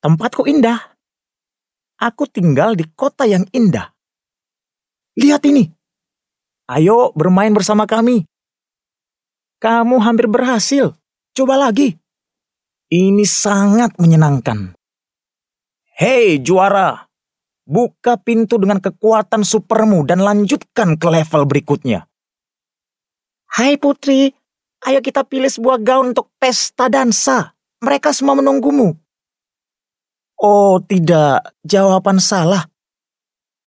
Tempatku indah. Aku tinggal di kota yang indah. Lihat ini. Ayo bermain bersama kami. Kamu hampir berhasil. Coba lagi. Ini sangat menyenangkan. Hei juara, buka pintu dengan kekuatan supermu dan lanjutkan ke level berikutnya. Hai putri, ayo kita pilih sebuah gaun untuk pesta dansa. Mereka semua menunggumu. Oh tidak, jawaban salah.